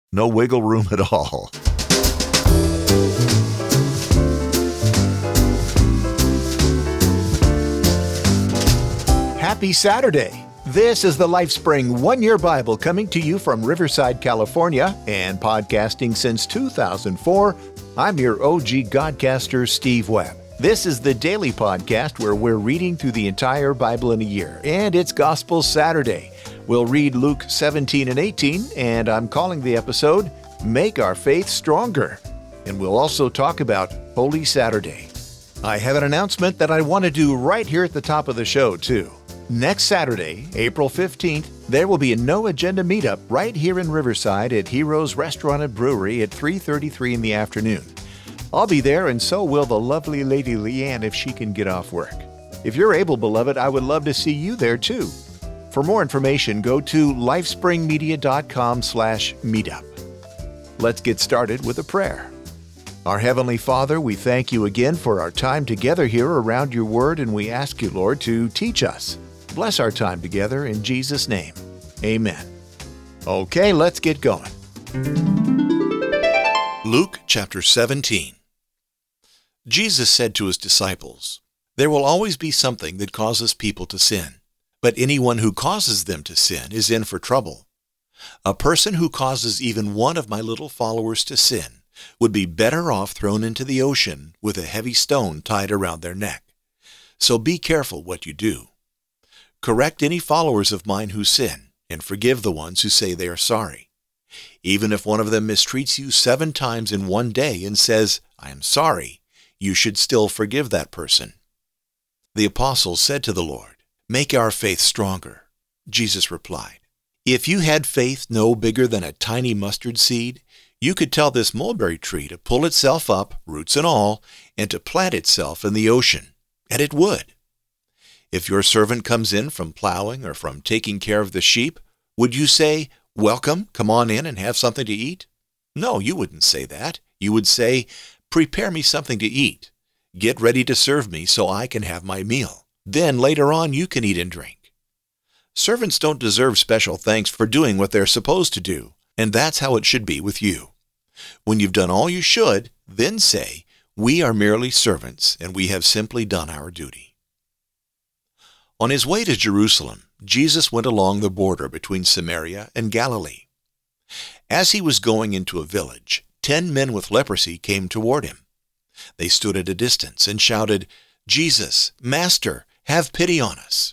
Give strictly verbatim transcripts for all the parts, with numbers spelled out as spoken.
No wiggle room at all. Happy Saturday. This is the LifeSpring One-Year Bible coming to you from Riverside, California, and podcasting since two thousand four. I'm your O G Godcaster, Steve Webb. This is the daily podcast where we're reading through the entire Bible in a year, and it's Gospel Saturday. We'll read Luke seventeen and eighteen, and I'm calling the episode, Make Our Faith Stronger. And we'll also talk about Holy Saturday. I have an announcement that I want to do right here at the top of the show, too. Next Saturday, April fifteenth, there will be a No Agenda meetup right here in Riverside at Heroes Restaurant and Brewery at three thirty-three in the afternoon. I'll be there, and so will the lovely Lady Leanne if she can get off work. If you're able, beloved, I would love to see you there too. For more information, go to lifespringmedia.com slash meetup. Let's get started with a prayer. Our Heavenly Father, we thank you again for our time together here around your word, and we ask you, Lord, to teach us. Bless our time together in Jesus' name. Amen. Okay, let's get going. Luke chapter seventeen. Jesus said to his disciples, "There will always be something that causes people to sin, but anyone who causes them to sin is in for trouble. A person who causes even one of my little followers to sin would be better off thrown into the ocean with a heavy stone tied around their neck. So be careful what you do. Correct any followers of mine who sin, and forgive the ones who say they are sorry. Even if one of them mistreats you seven times in one day and says, 'I am sorry,' you should still forgive that person." The apostles said to the Lord, "Make our faith stronger." Jesus replied, "If you had faith no bigger than a tiny mustard seed, you could tell this mulberry tree to pull itself up, roots and all, and to plant itself in the ocean, and it would. If your servant comes in from plowing or from taking care of the sheep, would you say, 'Welcome, come on in and have something to eat'? No, you wouldn't say that. You would say, 'Prepare me something to eat. Get ready to serve me so I can have my meal. Then later on you can eat and drink.' Servants don't deserve special thanks for doing what they're supposed to do, and that's how it should be with you. When you've done all you should, then say, 'We are merely servants, and we have simply done our duty.'" On his way to Jerusalem, Jesus went along the border between Samaria and Galilee. As he was going into a village, ten men with leprosy came toward him. They stood at a distance and shouted, "Jesus, Master, have pity on us."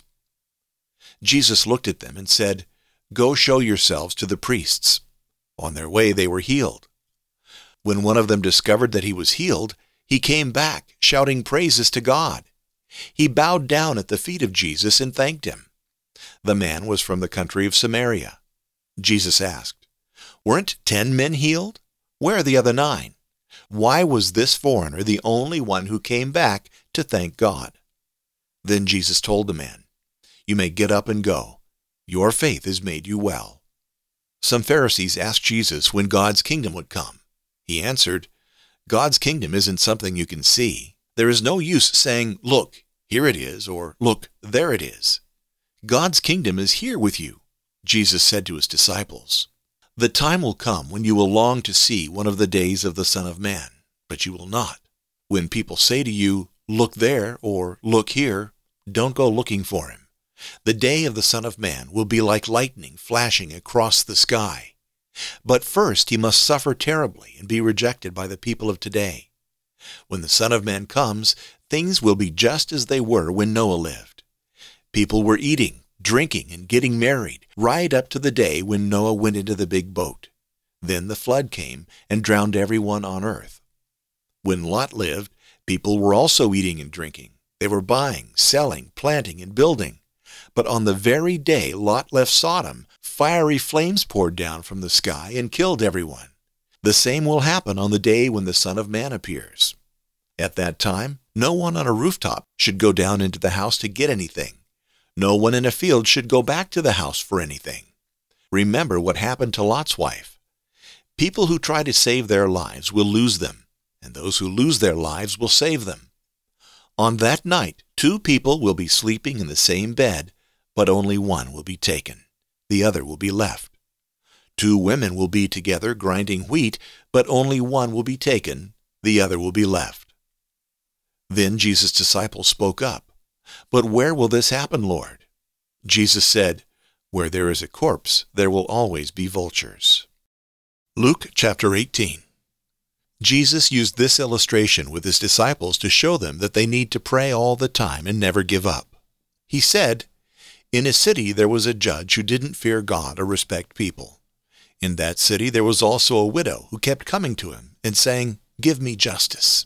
Jesus looked at them and said, "Go show yourselves to the priests." On their way they were healed. When one of them discovered that he was healed, he came back, shouting praises to God. He bowed down at the feet of Jesus and thanked him. The man was from the country of Samaria. Jesus asked, "Weren't ten men healed? Where are the other nine? Why was this foreigner the only one who came back to thank God?" Then Jesus told the man, "You may get up and go. Your faith has made you well." Some Pharisees asked Jesus when God's kingdom would come. He answered, "God's kingdom isn't something you can see. There is no use saying, 'Look, here it is,' or 'Look, there it is.' God's kingdom is here with you." Jesus said to his disciples, "The time will come when you will long to see one of the days of the Son of Man, but you will not. When people say to you, 'Look there,' or 'Look here,' don't go looking for him. The day of the Son of Man will be like lightning flashing across the sky. But first he must suffer terribly and be rejected by the people of today. When the Son of Man comes, things will be just as they were when Noah lived. People were eating, drinking, and getting married right up to the day when Noah went into the big boat. Then the flood came and drowned everyone on earth. When Lot lived, people were also eating and drinking. They were buying, selling, planting, and building. But on the very day Lot left Sodom, fiery flames poured down from the sky and killed everyone. The same will happen on the day when the Son of Man appears. At that time, no one on a rooftop should go down into the house to get anything. No one in a field should go back to the house for anything. Remember what happened to Lot's wife. People who try to save their lives will lose them, and those who lose their lives will save them. On that night, two people will be sleeping in the same bed, but only one will be taken. The other will be left. Two women will be together grinding wheat, but only one will be taken, the other will be left." Then Jesus' disciples spoke up, "But where will this happen, Lord?" Jesus said, "Where there is a corpse, there will always be vultures." Luke chapter eighteen. Jesus used this illustration with his disciples to show them that they need to pray all the time and never give up. He said, "In a city there was a judge who didn't fear God or respect people. In that city there was also a widow who kept coming to him and saying, 'Give me justice.'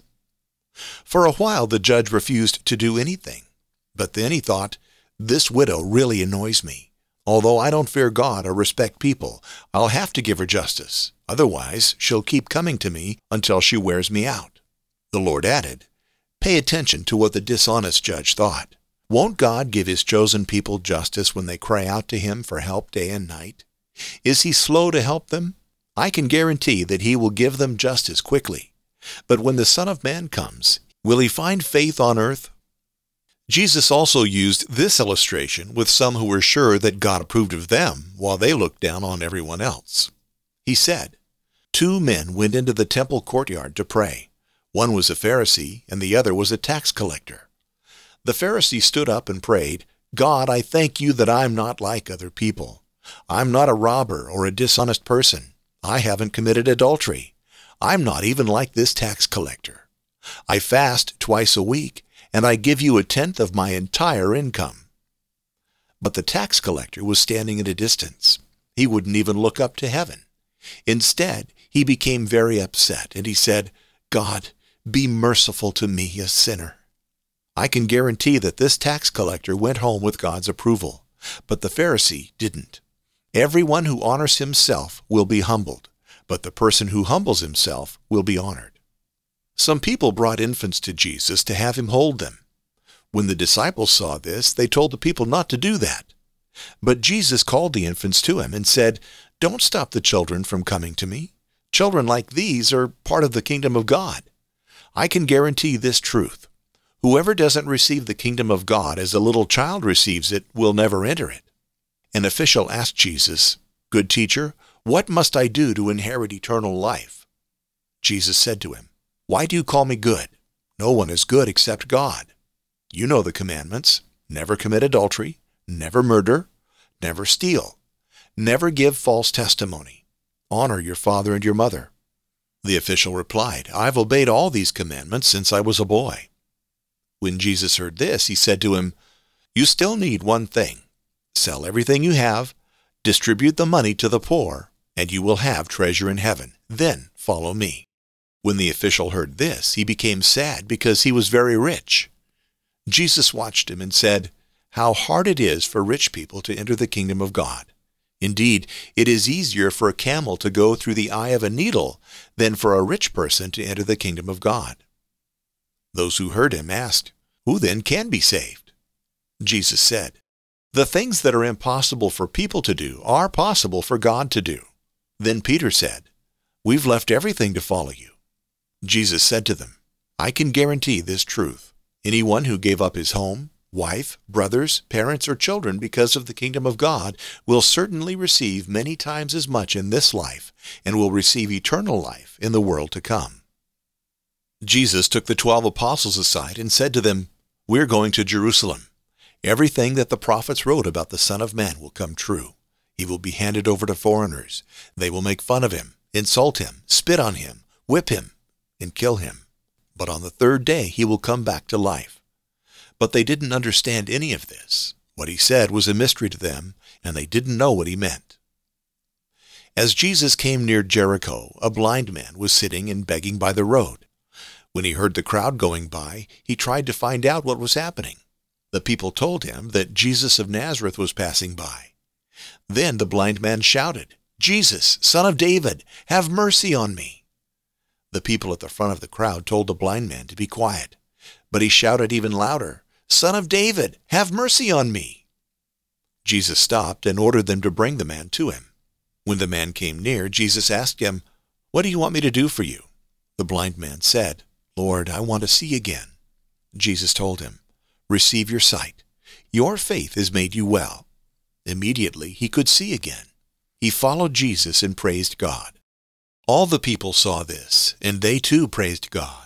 For a while the judge refused to do anything. But then he thought, 'This widow really annoys me. Although I don't fear God or respect people, I'll have to give her justice. Otherwise, she'll keep coming to me until she wears me out.' The Lord added, 'Pay attention to what the dishonest judge thought. Won't God give his chosen people justice when they cry out to him for help day and night? Is he slow to help them? I can guarantee that he will give them justice quickly. But when the Son of Man comes, will he find faith on earth?" Jesus also used this illustration with some who were sure that God approved of them while they looked down on everyone else. He said, "Two men went into the temple courtyard to pray. One was a Pharisee and the other was a tax collector. The Pharisee stood up and prayed, 'God, I thank you that I'm not like other people. I'm not a robber or a dishonest person. I haven't committed adultery. I'm not even like this tax collector. I fast twice a week, and I give you a tenth of my entire income.' But the tax collector was standing at a distance. He wouldn't even look up to heaven. Instead, he became very upset, and he said, 'God, be merciful to me, a sinner.' I can guarantee that this tax collector went home with God's approval, but the Pharisee didn't. Everyone who honors himself will be humbled, but the person who humbles himself will be honored." Some people brought infants to Jesus to have him hold them. When the disciples saw this, they told the people not to do that. But Jesus called the infants to him and said, "Don't stop the children from coming to me. Children like these are part of the kingdom of God. I can guarantee this truth. Whoever doesn't receive the kingdom of God as a little child receives it will never enter it." An official asked Jesus, "Good teacher, what must I do to inherit eternal life?" Jesus said to him, "Why do you call me good? No one is good except God. You know the commandments. Never commit adultery, never murder, never steal, never give false testimony, honor your father and your mother." The official replied, "I've obeyed all these commandments since I was a boy." When Jesus heard this, he said to him, "You still need one thing. Sell everything you have, distribute the money to the poor, and you will have treasure in heaven. Then follow me." When the official heard this, he became sad because he was very rich. Jesus watched him and said, "How hard it is for rich people to enter the kingdom of God. Indeed, it is easier for a camel to go through the eye of a needle than for a rich person to enter the kingdom of God." Those who heard him asked, "Who then can be saved?" Jesus said, "The things that are impossible for people to do are possible for God to do." Then Peter said, "We've left everything to follow you." Jesus said to them, "I can guarantee this truth. Anyone who gave up his home, wife, brothers, parents, or children because of the kingdom of God will certainly receive many times as much in this life and will receive eternal life in the world to come." Jesus took the twelve apostles aside and said to them, "We're going to Jerusalem. Everything that the prophets wrote about the Son of Man will come true. He will be handed over to foreigners. They will make fun of him, insult him, spit on him, whip him, and kill him. But on the third day he will come back to life." But they didn't understand any of this. What he said was a mystery to them, and they didn't know what he meant. As Jesus came near Jericho, a blind man was sitting and begging by the road. When he heard the crowd going by, he tried to find out what was happening. The people told him that Jesus of Nazareth was passing by. Then the blind man shouted, "Jesus, Son of David, have mercy on me." The people at the front of the crowd told the blind man to be quiet, but he shouted even louder, "Son of David, have mercy on me." Jesus stopped and ordered them to bring the man to him. When the man came near, Jesus asked him, "What do you want me to do for you?" The blind man said, "Lord, I want to see again." Jesus told him, "Receive your sight. Your faith has made you well." Immediately he could see again. He followed Jesus and praised God. All the people saw this, and they too praised God.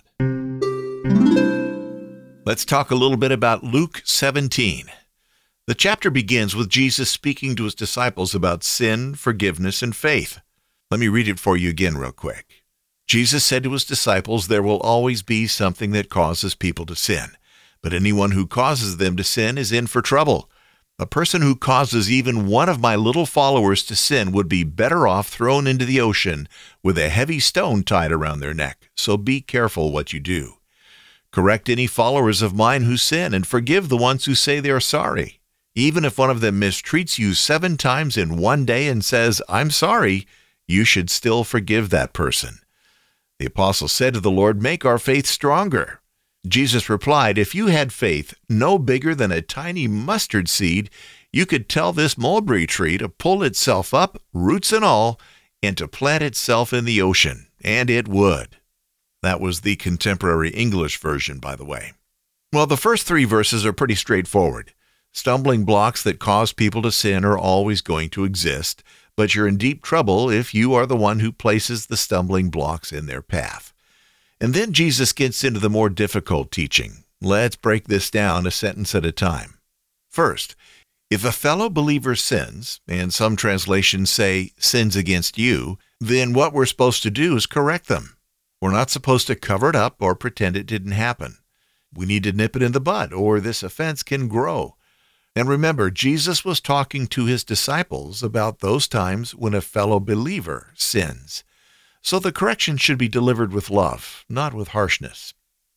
Let's talk a little bit about Luke seventeen. The chapter begins with Jesus speaking to his disciples about sin, forgiveness, and faith. Let me read it for you again real quick. Jesus said to his disciples, "There will always be something that causes people to sin, but anyone who causes them to sin is in for trouble. A person who causes even one of my little followers to sin would be better off thrown into the ocean with a heavy stone tied around their neck. So be careful what you do. Correct any followers of mine who sin, and forgive the ones who say they are sorry. Even if one of them mistreats you seven times in one day and says, 'I'm sorry,' you should still forgive that person." The apostle said to the Lord, "Make our faith stronger." Jesus replied, "If you had faith no bigger than a tiny mustard seed, you could tell this mulberry tree to pull itself up, roots and all, and to plant itself in the ocean, and it would." That was the contemporary English version, by the way. Well, the first three verses are pretty straightforward. Stumbling blocks that cause people to sin are always going to exist, but you're in deep trouble if you are the one who places the stumbling blocks in their path. And then Jesus gets into the more difficult teaching. Let's break this down a sentence at a time. First, if a fellow believer sins, and some translations say sins against you, then what we're supposed to do is correct them. We're not supposed to cover it up or pretend it didn't happen. We need to nip it in the bud, or this offense can grow. And remember, Jesus was talking to his disciples about those times when a fellow believer sins. So the correction should be delivered with love, not with harshness.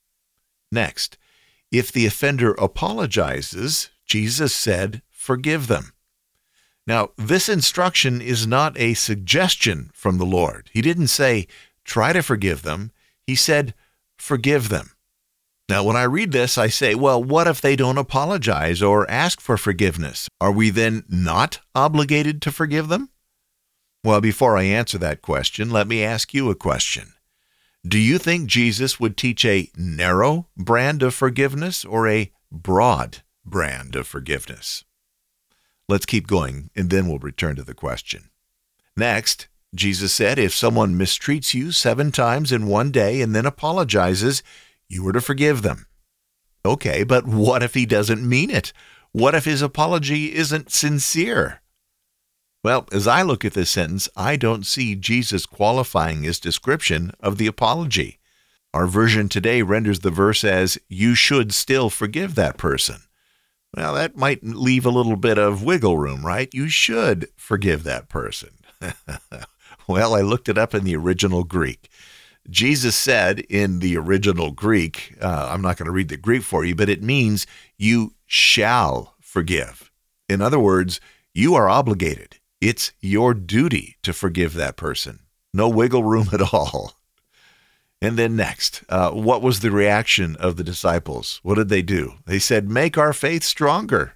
Next, if the offender apologizes, Jesus said, "Forgive them." Now, this instruction is not a suggestion from the Lord. He didn't say, "Try to forgive them." He said, "Forgive them." Now, when I read this, I say, well, what if they don't apologize or ask for forgiveness? Are we then not obligated to forgive them? Well, before I answer that question, let me ask you a question. Do you think Jesus would teach a narrow brand of forgiveness or a broad brand of forgiveness? Let's keep going, and then we'll return to the question. Next, Jesus said, if someone mistreats you seven times in one day and then apologizes, you are to forgive them. Okay, but what if he doesn't mean it? What if his apology isn't sincere? Well, as I look at this sentence, I don't see Jesus qualifying his description of the apology. Our version today renders the verse as, you should still forgive that person. Well, that might leave a little bit of wiggle room, right? You should forgive that person. Well, I looked it up in the original Greek. Jesus said in the original Greek, uh, I'm not going to read the Greek for you, but it means you shall forgive. In other words, you are obligated. It's your duty to forgive that person. No wiggle room at all. And then next, uh, what was the reaction of the disciples? What did they do? They said, make our faith stronger.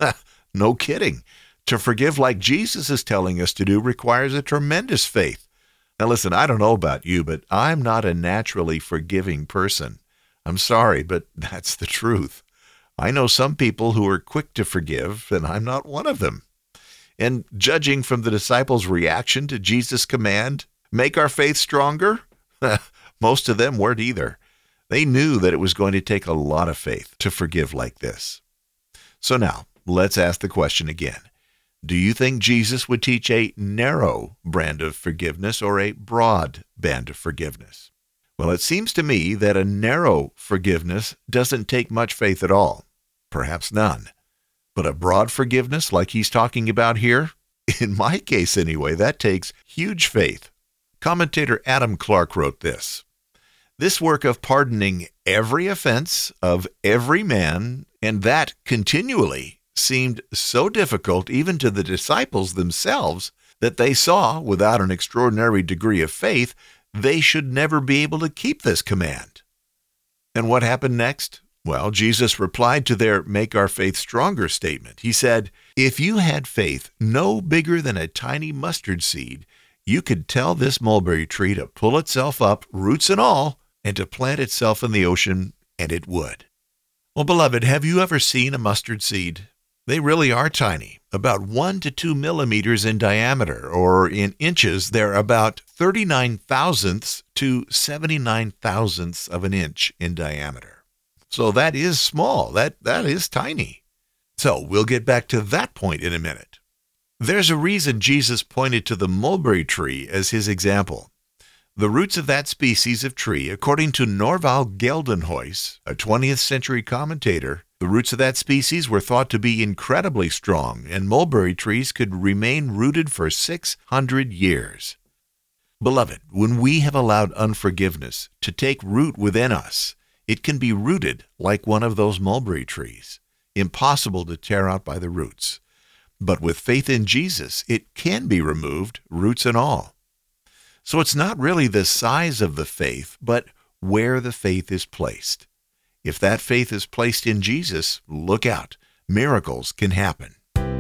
No kidding. To forgive like Jesus is telling us to do requires a tremendous faith. Now listen, I don't know about you, but I'm not a naturally forgiving person. I'm sorry, but that's the truth. I know some people who are quick to forgive, and I'm not one of them. And judging from the disciples' reaction to Jesus' command, make our faith stronger, most of them weren't either. They knew that it was going to take a lot of faith to forgive like this. So now, let's ask the question again. Do you think Jesus would teach a narrow brand of forgiveness or a broad band of forgiveness? Well, it seems to me that a narrow forgiveness doesn't take much faith at all, perhaps none. But a broad forgiveness like he's talking about here, in my case anyway, that takes huge faith. Commentator Adam Clarke wrote this, "This work of pardoning every offense of every man, and that continually, seemed so difficult even to the disciples themselves that they saw, without an extraordinary degree of faith, they should never be able to keep this command." And what happened next? Well, Jesus replied to their make our faith stronger statement. He said, if you had faith no bigger than a tiny mustard seed, you could tell this mulberry tree to pull itself up, roots and all, and to plant itself in the ocean, and it would. Well, beloved, have you ever seen a mustard seed? They really are tiny, about one to two millimeters in diameter, or in inches, they're about thirty-nine thousandths to seventy-nine thousandths of an inch in diameter. So that is small. That that is tiny. So we'll get back to that point in a minute. There's a reason Jesus pointed to the mulberry tree as his example. The roots of that species of tree, according to Norval Geldenhuys, a twentieth century commentator, the roots of that species were thought to be incredibly strong, and mulberry trees could remain rooted for six hundred years. Beloved, when we have allowed unforgiveness to take root within us, it can be rooted like one of those mulberry trees, impossible to tear out by the roots. But with faith in Jesus, it can be removed, roots and all. So it's not really the size of the faith, but where the faith is placed. If that faith is placed in Jesus, look out. Miracles can happen.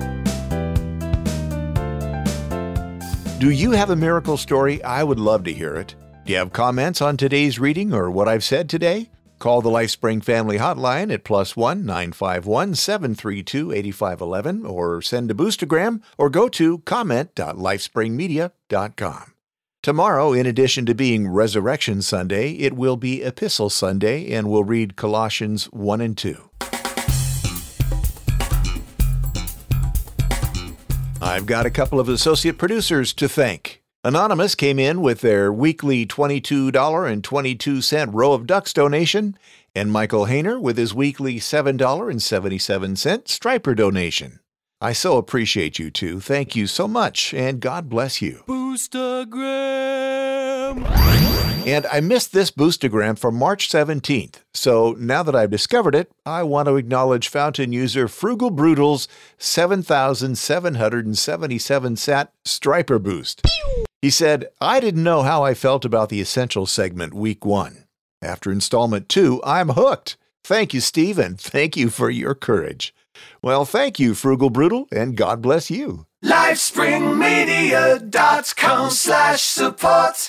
Do you have a miracle story? I would love to hear it. Do you have comments on today's reading or what I've said today? Call the LifeSpring Family Hotline at plus one nine five one, seven three two, eight five one one or send a boostagram or go to comment dot lifespring media dot com. Tomorrow, in addition to being Resurrection Sunday, it will be Epistle Sunday, and we'll read Colossians one and two. I've got a couple of associate producers to thank. Anonymous came in with their weekly twenty-two dollars and twenty-two cents Row of Ducks donation, and Michael Hayner with his weekly seven dollars and seventy-seven cents Striper donation. I so appreciate you two. Thank you so much, and God bless you. Boostagram! And I missed this Boostagram from March seventeenth, so now that I've discovered it, I want to acknowledge Fountain user Frugal Brutal's seven thousand seven hundred seventy-seven sat Striper Boost. He said, I didn't know how I felt about the Essential segment week one. After installment two, I'm hooked. Thank you, Steve, and thank you for your courage. Well, thank you, Frugal Brutal, and God bless you. LifespringMedia.com slash support.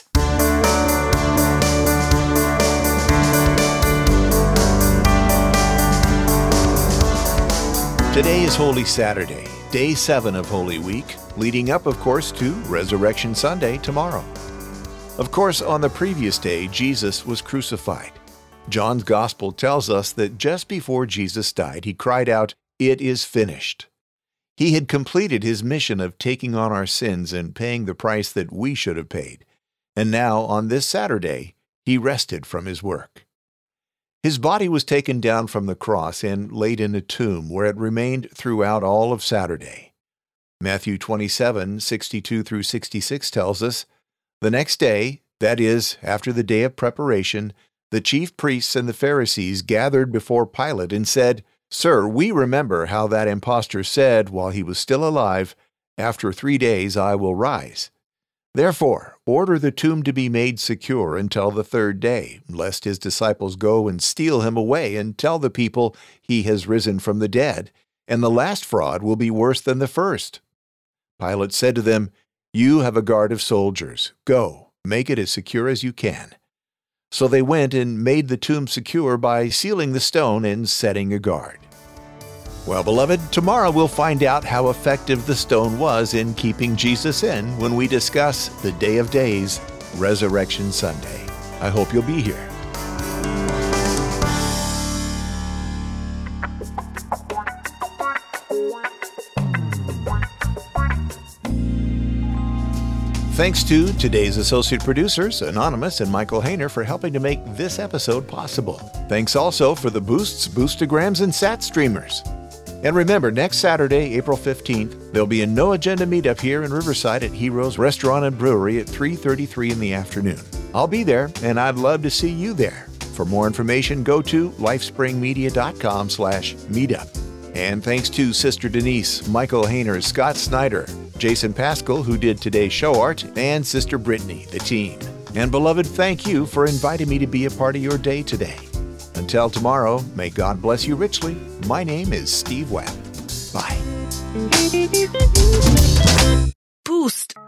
Today is Holy Saturday, day seven of Holy Week, leading up, of course, to Resurrection Sunday tomorrow. Of course, on the previous day, Jesus was crucified. John's Gospel tells us that just before Jesus died, he cried out, "It is finished." He had completed his mission of taking on our sins and paying the price that we should have paid. And now, on this Saturday, he rested from his work. His body was taken down from the cross and laid in a tomb where it remained throughout all of Saturday. Matthew twenty-seven, sixty-two through sixty-six tells us, the next day, that is, after the day of preparation, the chief priests and the Pharisees gathered before Pilate and said, "Sir, we remember how that impostor said while he was still alive, 'After three days I will rise.' Therefore, order the tomb to be made secure until the third day, lest his disciples go and steal him away and tell the people he has risen from the dead, and the last fraud will be worse than the first." Pilate said to them, "You have a guard of soldiers. Go, make it as secure as you can." So they went and made the tomb secure by sealing the stone and setting a guard. Well, beloved, tomorrow we'll find out how effective the stone was in keeping Jesus in when we discuss the Day of Days, Resurrection Sunday. I hope you'll be here. Thanks to today's associate producers, Anonymous and Michael Hayner, for helping to make this episode possible. Thanks also for the boosts, boostagrams, and sat streamers. And remember, next Saturday, April fifteenth, there'll be a No Agenda meetup here in Riverside at Heroes Restaurant and Brewery at three thirty-three in the afternoon. I'll be there, and I'd love to see you there. For more information, go to lifespringmedia.com slash meetup. And thanks to Sister Denise, Michael Hayner, Scott Snyder, Jason Pascal, who did today's show art, and Sister Brittany, the team. And beloved, thank you for inviting me to be a part of your day today. Until tomorrow, may God bless you richly. My name is Steve Webb. Bye. Boost.